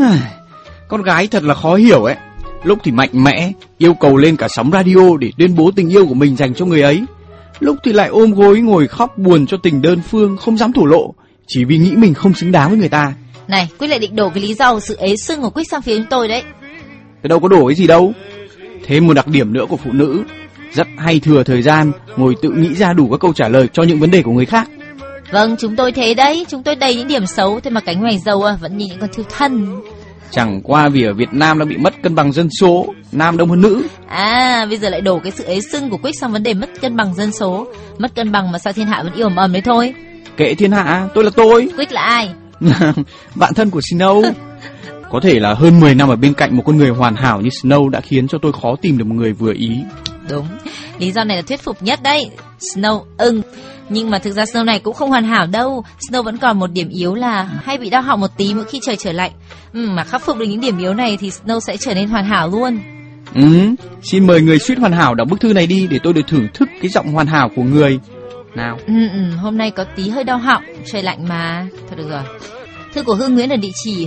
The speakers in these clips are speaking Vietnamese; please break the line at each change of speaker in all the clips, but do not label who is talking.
Con gái thật là khó hiểu ấy. Lúc thì mạnh mẽ, yêu cầu lên cả sóng radio để tuyên bố tình yêu của mình dành cho người ấy. Lúc thì lại ôm gối ngồi khóc buồn cho tình đơn phương, không dám thổ lộ, chỉ vì nghĩ mình không xứng đáng với người ta.
Này, Quyết lại định đổ cái lý do sự ế sưng của Quyết sang phía chúng tôi đấy.
Tôi đâu có đổ cái gì đâu. Thêm một đặc điểm nữa của phụ nữ, rất hay thừa thời gian ngồi tự nghĩ ra đủ các câu trả lời cho những vấn đề của người khác.
Vâng, chúng tôi thế đấy, chúng tôi đầy những điểm xấu, thế mà cánh ngoài dầu vẫn như những con thiêu thân.
Chẳng qua vì ở Việt Nam đã bị mất cân bằng dân số, nam đông hơn nữ.
À, bây giờ lại đổ cái sự ế sưng của Quyết sang vấn đề mất cân bằng dân số. Mất cân bằng mà sao thiên hạ vẫn yêu ầm đấy thôi.
Kệ thiên hạ, tôi là tôi.
Quyết là ai?
Bạn thân của Snow. Có thể là hơn 10 năm ở bên cạnh một con người hoàn hảo như Snow đã khiến cho tôi khó tìm được một người vừa ý.
Đúng, lý do này là thuyết phục nhất đấy. Snow ưng. Nhưng mà thực ra Snow này cũng không hoàn hảo đâu. Snow vẫn còn một điểm yếu là hay bị đau họng một tí mỗi khi trời trở lạnh. Mà khắc phục được những điểm yếu này thì Snow sẽ trở nên hoàn hảo luôn.
Xin mời người suýt hoàn hảo đọc bức thư này đi để tôi được thưởng thức cái giọng hoàn hảo của người. Nào.
Hôm nay có tí hơi đau họng, trời lạnh mà. Thôi được rồi. Thư của Hương Nguyễn ở địa chỉ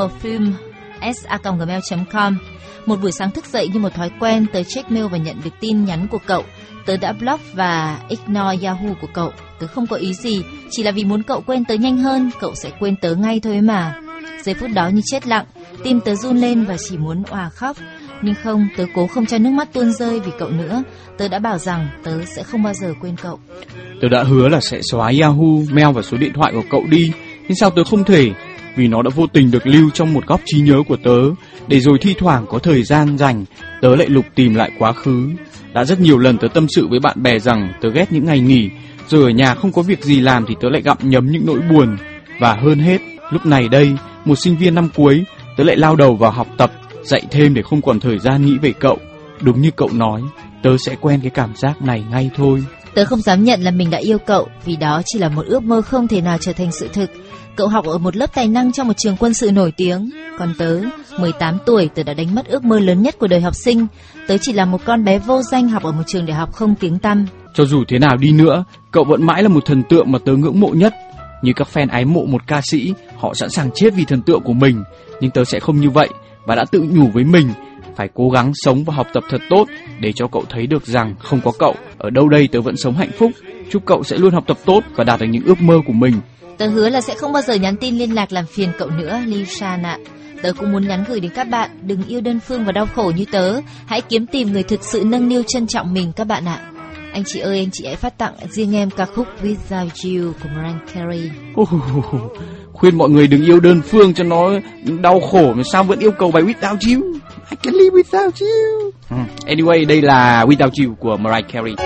hương_perfume@gmail.com. Một buổi sáng thức dậy như một thói quen, tớ check mail và nhận được tin nhắn của cậu. Tớ đã block và ignore Yahoo của cậu. Tớ không có ý gì, chỉ là vì muốn cậu quên tớ nhanh hơn. Cậu sẽ quên tớ ngay thôi mà. Giây phút đó như chết lặng, tim tớ run lên và chỉ muốn òa khóc. Nhưng không, tớ cố không cho nước mắt tuôn rơi vì cậu nữa. Tớ đã bảo rằng tớ sẽ không bao giờ quên cậu.
Tớ đã hứa là sẽ xóa Yahoo, mail và số điện thoại của cậu đi. Nhưng sao tớ không thể? Vì nó đã vô tình được lưu trong một góc trí nhớ của tớ. Để rồi thi thoảng có thời gian rảnh, tớ lại lục tìm lại quá khứ. Đã rất nhiều lần tớ tâm sự với bạn bè rằng tớ ghét những ngày nghỉ. Rồi ở nhà không có việc gì làm thì tớ lại gặm nhấm những nỗi buồn. Và hơn hết, lúc này đây, một sinh viên năm cuối, tớ lại lao đầu vào học tập, dạy thêm để không còn thời gian nghĩ về cậu. Đúng như cậu nói, tớ sẽ quen cái cảm giác này ngay thôi.
Tớ không dám nhận là mình đã yêu cậu, vì đó chỉ là một ước mơ không thể nào trở thành sự thực. Cậu học ở một lớp tài năng trong một trường quân sự nổi tiếng. Còn tớ, 18 tuổi, tớ đã đánh mất ước mơ lớn nhất của đời học sinh. Tớ chỉ là một con bé vô danh học ở một trường đại học không tiếng tăm.
Cho dù thế nào đi nữa, cậu vẫn mãi là một thần tượng mà tớ ngưỡng mộ nhất. Như các fan ái mộ một ca sĩ, họ sẵn sàng chết vì thần tượng của mình. Nhưng tớ sẽ không như vậy, và đã tự nhủ với mình phải cố gắng sống và học tập thật tốt để cho cậu thấy được rằng không có cậu, ở đâu đây tớ vẫn sống hạnh phúc. Chúc cậu sẽ luôn học tập tốt và đạt được những ước mơ của mình.
Tớ hứa là sẽ không bao giờ nhắn tin liên lạc làm phiền cậu nữa, Lishan ạ. Tớ cũng muốn nhắn gửi đến các bạn, đừng yêu đơn phương và đau khổ như tớ. Hãy kiếm tìm người thực sự nâng niu trân trọng mình các bạn ạ. Anh chị ơi, anh chị hãy phát tặng riêng em ca khúc Without You của Mariah Carey.
Khuyên mọi người đừng yêu đơn phương cho nó đau khổ, mà sao vẫn yêu cầu bài Without You? I can live without you. Anyway, đây là Without You của Mariah Carey.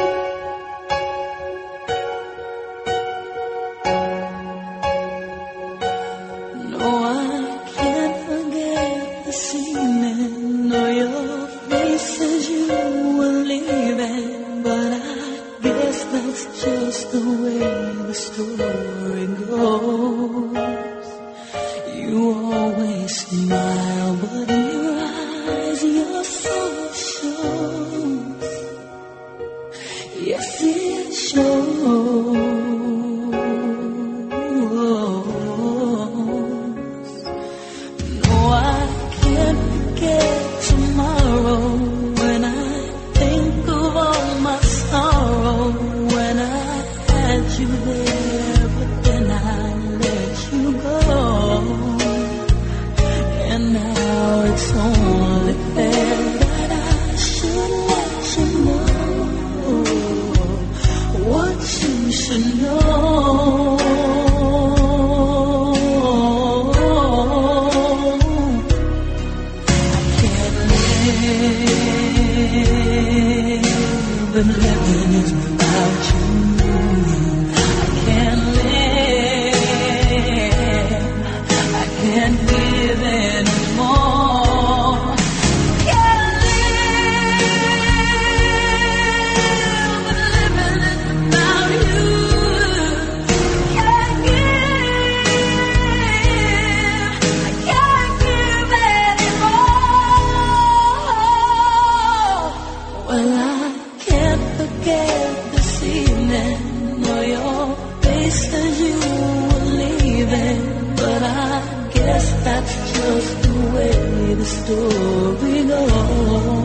story long.